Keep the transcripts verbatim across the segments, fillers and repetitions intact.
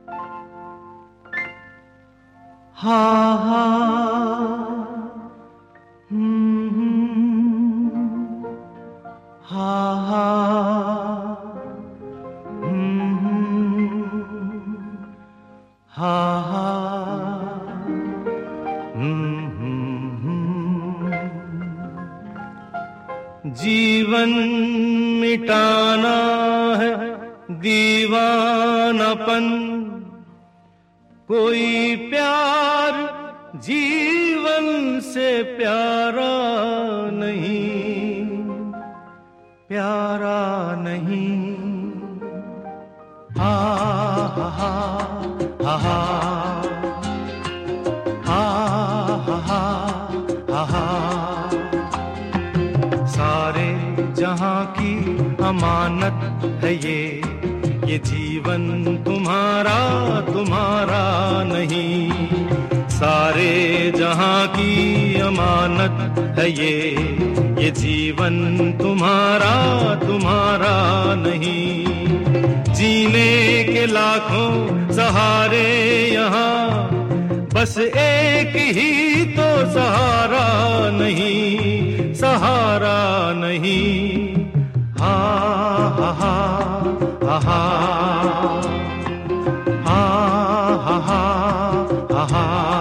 हा हा हा हा हा हा जीवन मिटाना है दीवानापन, कोई प्यार जीवन से प्यारा नहीं, प्यारा नहीं। हा हा हा हा हा हा हा हा हा। सारे जहां की अमानत है ये, ये जीवन तुम्हारा तुम्हारा नहीं। सारे जहां की अमानत है ये, ये जीवन तुम्हारा तुम्हारा नहीं। जीने के लाखों सहारे यहाँ, बस एक ही तो सहारा नहीं, सहारा नहीं। हा हा हा हा हा हा हा हा हा।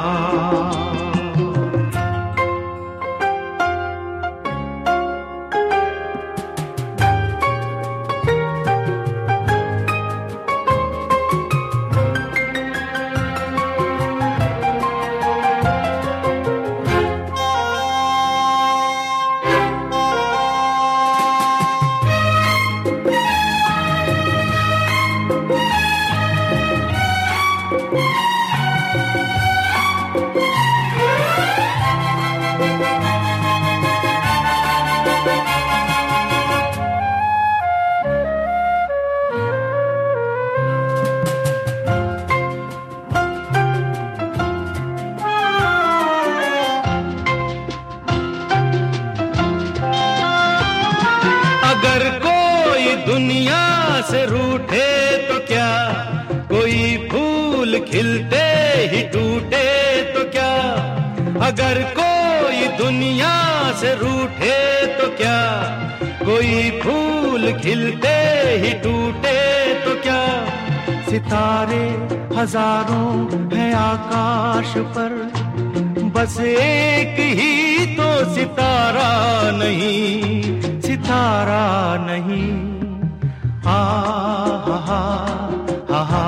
अगर कोई दुनिया से रूठे तो क्या, कोई फूल खिलते ही टूटे तो क्या। अगर कोई दुनिया से रूठे तो क्या, कोई फूल खिलते ही टूटे तो क्या। सितारे हजारों हैं आकाश पर, बस एक ही तो सितारा नहीं, सितारा नहीं। हा हा हा हा हा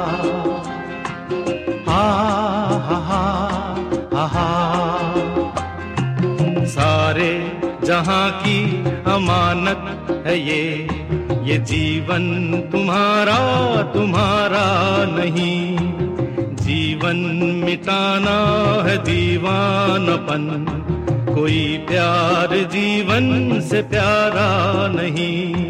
हा हा हा हा। सारे जहां की अमानत है ये, ये जीवन तुम्हारा तुम्हारा नहीं। जीवन मिटाना है दीवानापन, कोई प्यार जीवन से प्यारा नहीं।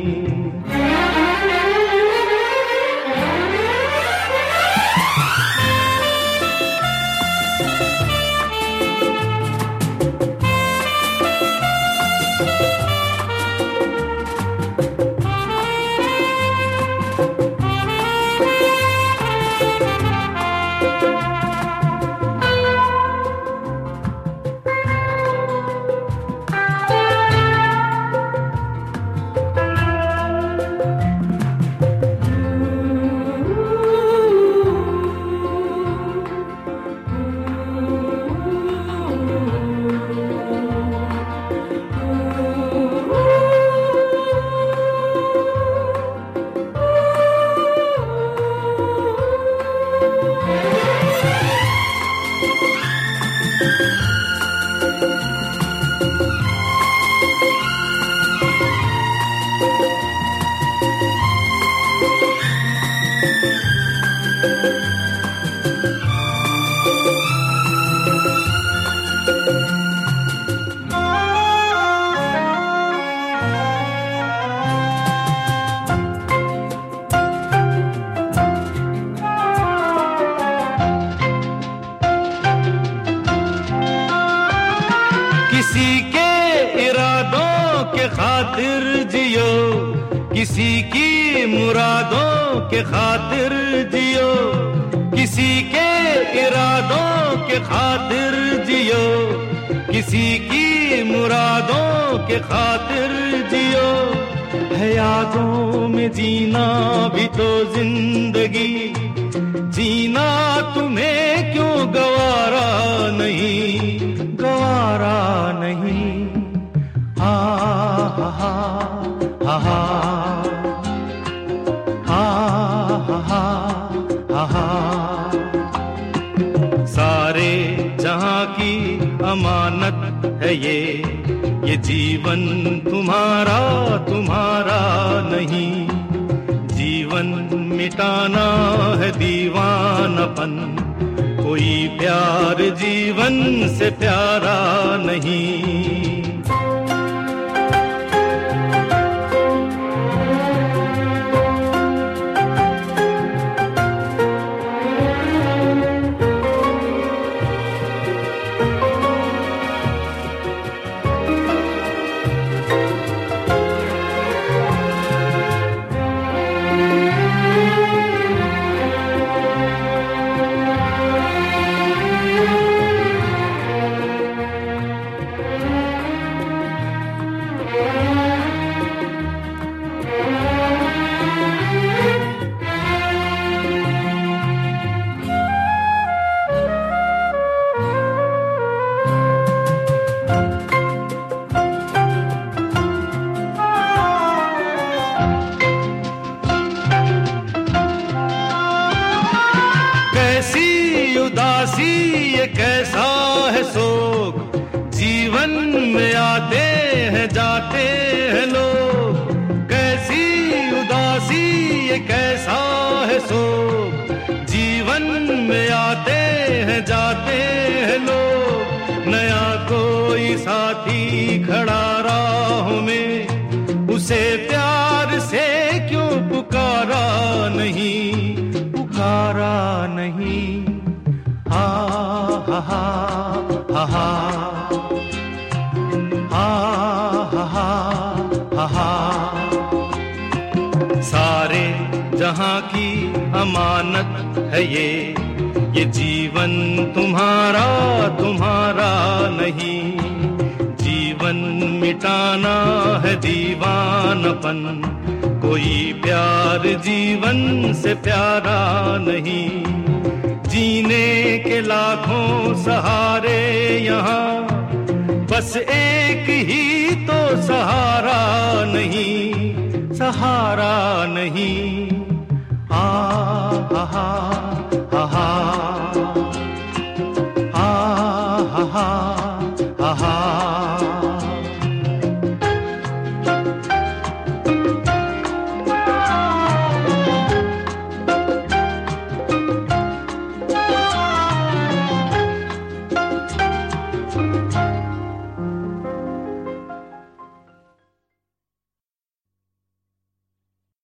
किसी के इरादों के खातिर जियो, किसी की मुरादों के खातिर जियो, किसी के इरादों के खातिर जियो, किसी की मुरादों के खातिर जियो। है यादों में जीना भी तो जिंदगी, जीना तुम्हें क्यों गवारा नहीं, गवारा नहीं। हा हा हा हा हा हा हा हा हा। सारे जहां की अमानत है ये, ये जीवन तुम्हारा तुम्हारा नहीं। जीवन मिटाना है दीवानापन, कोई प्यार जीवन से प्यारा नहीं। उदासी ये कैसा है शोक, जीवन में आते हैं जाते हैं लोग। कैसी उदासी ये कैसा है शोक, जीवन में आते हैं जाते हैं लोग। नया कोई साथी खड़ा राहों में, उसे प्यार से क्यों पुकारा नहीं, पुकारा नहीं। हा हा हा हा हा हा हा हा हा। सारे जहां की अमानत है ये, ये जीवन तुम्हारा तुम्हारा नहीं। जीवन मिटाना है दीवानापन, कोई प्यार जीवन से प्यारा नहीं। जीने के लाखों सहारे यहाँ, बस एक ही तो सहारा नहीं, सहारा नहीं। आ हा हा हा हा हा हा हा हा।